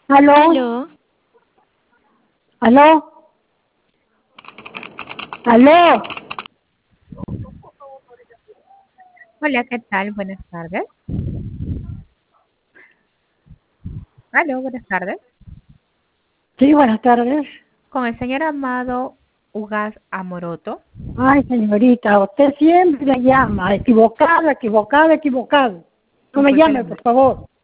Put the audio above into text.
¿Aló? Aló, ¿Aló? ¿Aló? hola, ¿qué tal? Buenas tardes. Aló, buenas tardes. Sí, buenas tardes. Con el señor Amado Ugas Amoroto. Ay, señorita, usted siempre llama, equivocado, equivocado, equivocado. No me Disculpe la llame, por molestia. favor.